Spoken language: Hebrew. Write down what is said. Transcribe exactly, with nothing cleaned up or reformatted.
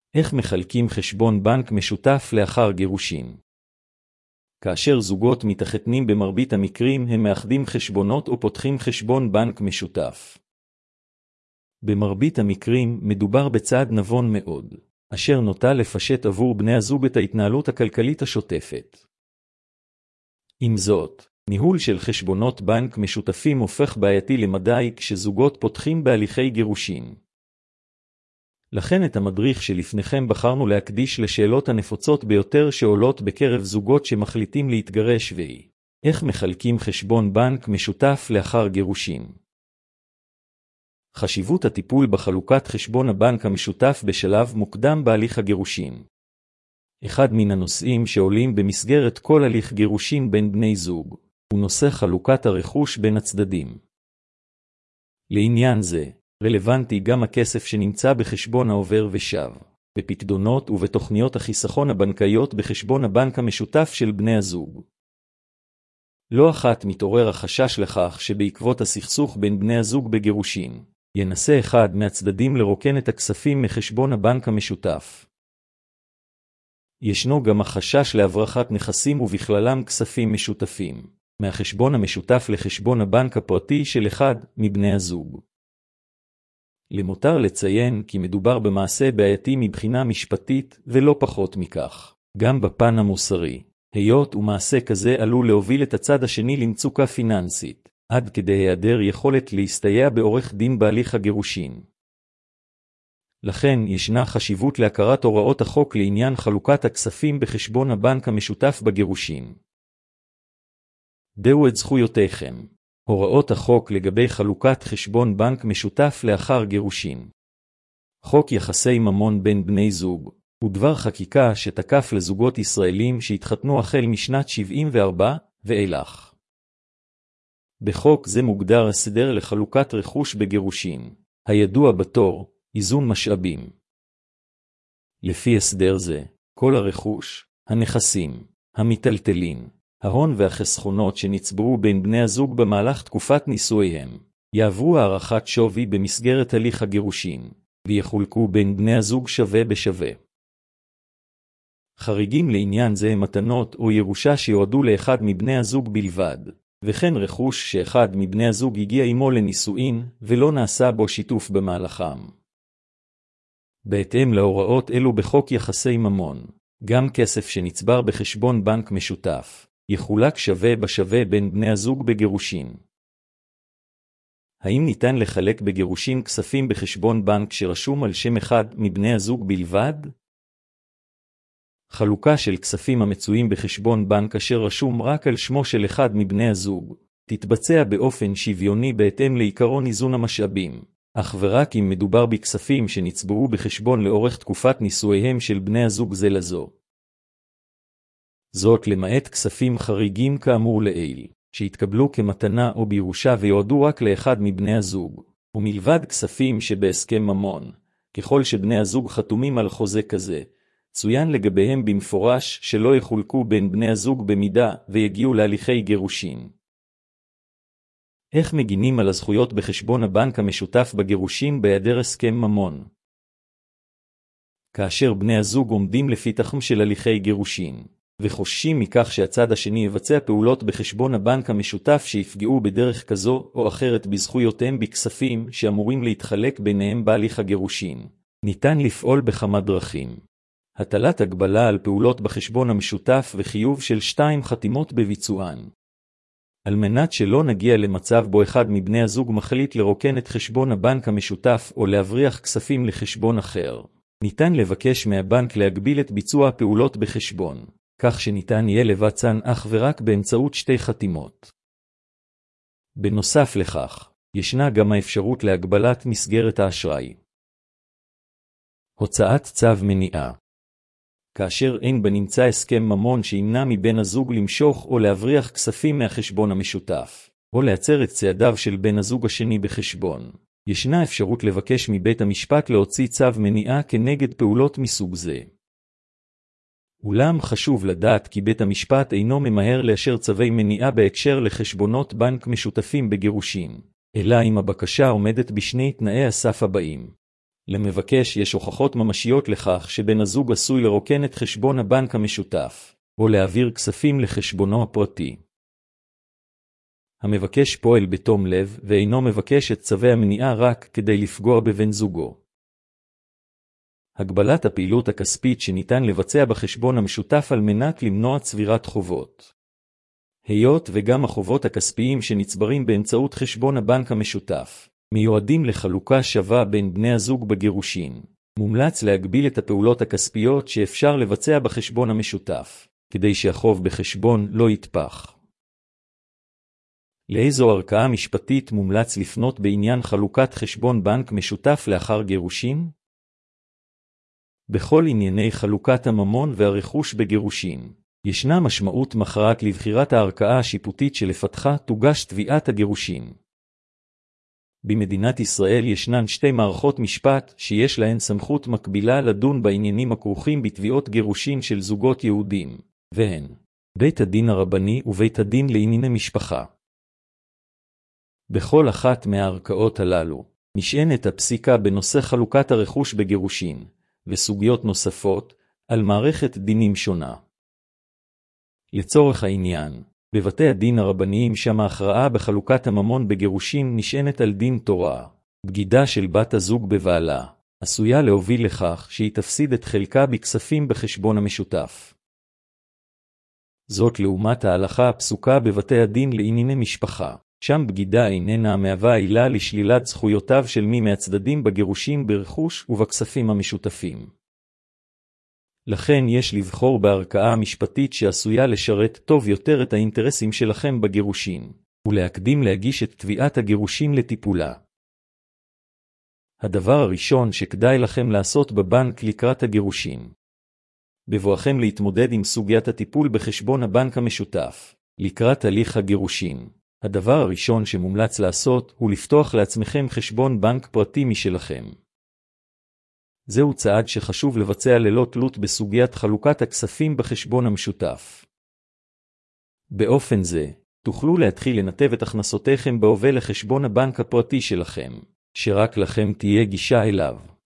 איך מחלקים חשבון בנק משותף לאחר גירושין? כאשר זוגות מתחתנים במרבית המקרים הם מאחדים חשבונות או פותחים חשבון בנק משותף. במרבית המקרים מדובר בצעד נבון מאוד, אשר נוטה לפשט עבור בני הזוג את ההתנהלות הכלכלית השוטפת. עם זאת, ניהול של חשבונות בנק משותפים הופך בעייתי למדי כשזוגות פותחים בהליכי גירושין. לכן את המדריך שלפניכם בחרנו להקדיש לשאלות הנפוצות ביותר שעולות בקרב זוגות שמחליטים להתגרש והיא: איך מחלקים חשבון בנק משותף לאחר גירושין? חשיבות הטיפול בחלוקת חשבון הבנק המשותף בשלב מוקדם בהליך הגירושין. אחד מן הנושאים שעולים במסגרת כל הליך גירושין בין בני זוג, הוא נושא חלוקת הרכוש בין הצדדים. לעניין זה, רלוונטי גם הכסף שנמצא בחשבון העובר ושב, בפקדונות ובתוכניות החיסכון הבנקאיות בחשבון הבנק המשותף של בני הזוג. לא אחת מתעורר החשש לכך שבעקבות הסכסוך בין בני הזוג בגירושין, ינסה אחד מהצדדים לרוקן את הכספים מחשבון הבנק המשותף. ישנו גם החשש להברחת נכסים ובכללם כספים משותפים, מהחשבון המשותף לחשבון הבנק הפרטי של אחד מבני הזוג. למותר לציין כי מדובר במעשה בעייתי מבחינה משפטית ולא פחות מכך, גם בפן המוסרי, היות ומעשה כזה עלול להוביל את הצד השני למצוקה פיננסית, עד כדי היעדר יכולת להסתייע בעורך דין בהליך הגירושין. לכן ישנה חשיבות להכרת הוראות החוק לעניין חלוקת הכספים בחשבון הבנק המשותף בגירושין. דעו את זכויותיכם. הוראות החוק לגבי חלוקת חשבון בנק משותף לאחר גירושין. חוק יחסי ממון בין בני זוג הוא דבר חקיקה שתקף לזוגות ישראלים שהתחתנו החל משנת שבעים וארבע ואילך. בחוק זה מוגדר הסדר לחלוקת רכוש בגירושין, הידוע בתור איזון משאבים. לפי הסדר זה, כל הרכוש, הנכסים, המיטלטלין, ההון והחסכונות שנצברו בין בני הזוג במהלך תקופת נישואיהם, יעברו הערכת שווי במסגרת הליך הגירושין, ויחולקו בין בני הזוג שווה בשווה. חריגים לעניין זה הם מתנות או ירושה שיועדו לאחד מבני הזוג בלבד, וכן רכוש שאחד מבני הזוג הגיע עמו לנישואין ולא נעשה בו שיתוף במהלכם. בהתאם להוראות אלו בחוק יחסי ממון, גם כסף שנצבר בחשבון בנק משותף, יחולק שווה בשווה בין בני הזוג בגירושין. האם ניתן לחלק בגירושין כספים בחשבון בנק שרשום על שם אחד מבני הזוג בלבד? חלוקה של כספים המצויים בחשבון בנק אשר רשום רק על שמו של אחד מבני הזוג, תתבצע באופן שוויוני בהתאם לעיקרון איזון המשאבים, אך ורק אם מדובר בכספים שנצברו בחשבון לאורך תקופת נישואיהם של בני הזוג זה לזו. זאת למעט כספים חריגים כאמור לעיל, שהתקבלו כמתנה או בירושה ויועדו רק לאחד מבני הזוג, ומלבד כספים שבהסכם ממון, ככל שבני הזוג חתומים על חוזה כזה, צוין לגביהם במפורש שלא יחולקו בין בני הזוג במידה ויגיעו להליכי גירושין. איך מגינים על הזכויות בחשבון הבנק המשותף בגירושין בהיעדר הסכם ממון? כאשר בני הזוג עומדים לפתחם של הליכי גירושין, וחוששים מכך שהצד השני יבצע פעולות בחשבון הבנק המשותף שיפגעו בדרך כזו או אחרת בזכויותיהם בכספים שאמורים להתחלק ביניהם בהליך הגירושין, ניתן לפעול בכמה דרכים. הטלת הגבלה על פעולות בחשבון המשותף וחיוב של שתיים חתימות בביצוען. על מנת שלא נגיע למצב בו אחד מבני הזוג מחליט לרוקן את חשבון הבנק המשותף או להבריח כספים לחשבון אחר, ניתן לבקש מהבנק להגביל את ביצוע הפעולות בחשבון, כך שניתן יהיה לבצען אך ורק באמצעות שתי חתימות. בנוסף לכך, ישנה גם האפשרות להגבלת מסגרת האשראי. הוצאת צו מניעה. כאשר אין בנמצא הסכם ממון שימנע מבן הזוג למשוך או להבריח כספים מהחשבון המשותף, או לעצר את צעדיו של בן הזוג השני בחשבון, ישנה אפשרות לבקש מבית המשפט להוציא צו מניעה כנגד פעולות מסוג זה. אולם חשוב לדעת כי בית המשפט אינו ממהר לאשר צווי מניעה בהקשר לחשבונות בנק משותפים בגירושין, אלא אם הבקשה עומדת בשני תנאי הסף הבאים. למבקש יש הוכחות ממשיות לכך שבן הזוג עשוי לרוקן את חשבון הבנק המשותף, או להעביר כספים לחשבונו הפרטי. המבקש פועל בתום לב ואינו מבקש את צווי המניעה רק כדי לפגוע בבן זוגו. הגבלת הפעילות הכספית שניתן לבצע בחשבון המשותף על מנת למנוע צבירת חובות. היות וגם החובות הכספיים שנצברים באמצעות חשבון הבנק המשותף מיועדים לחלוקה שווה בין בני הזוג בגירושין, מומלץ להגביל את הפעולות הכספיות שאפשר לבצע בחשבון המשותף, כדי שהחוב בחשבון לא יתפח. לאיזו ערכאה משפטית מומלץ לפנות בעניין חלוקת חשבון בנק משותף לאחר גירושין? בכל ענייני חלוקת הממון והרכוש בגירושין, ישנה משמעות מכרעת לבחירת הערכאה השיפוטית שלפתחה תוגש תביעת הגירושין. במדינת ישראל ישנן שתי מערכות משפט שיש להן סמכות מקבילה לדון בעניינים הכרוכים בתביעות גירושין של זוגות יהודים, והן בית הדין הרבני ובית הדין לענייני משפחה. בכל אחת מהערכאות הללו נשענת הפסיקה בנושא חלוקת הרכוש בגירושין, וסוגיות נוספות על מערכת דינים שונה. לצורך העניין, בבתי הדין הרבניים שם ההכרעה בחלוקת הממון בגירושין נשענת על דין תורה. בגידה של בת הזוג בבעלה עשויה להוביל לכך שהיא תפסיד את חלקה בכספים בחשבון המשותף. זאת לעומת ההלכה הפסוקה בבתי הדין לענייני משפחה, שם בגידה איננה המהווה עילה לשלילת זכויותיו של מי מהצדדים בגירושין ברכוש ובכספים המשותפים. לכן יש לבחור בערכאה המשפטית שעשויה לשרת טוב יותר את האינטרסים שלכם בגירושין, ולהקדים להגיש את תביעת הגירושין לטיפולה. הדבר הראשון שכדאי לכם לעשות בבנק לקראת הגירושין, בבואכם להתמודד עם סוגיית הטיפול בחשבון הבנק המשותף, לקראת הליך הגירושין, הדבר הראשון שמומלץ לעשות הוא לפתוח לעצמכם חשבון בנק פרטי משלכם. זהו צעד שחשוב לבצע ללא תלות בסוגיית חלוקת הכספים בחשבון המשותף. באופן זה, תוכלו להתחיל לנתב את הכנסותיכם בהווה לחשבון הבנק הפרטי שלכם, שרק לכם תהיה גישה אליו.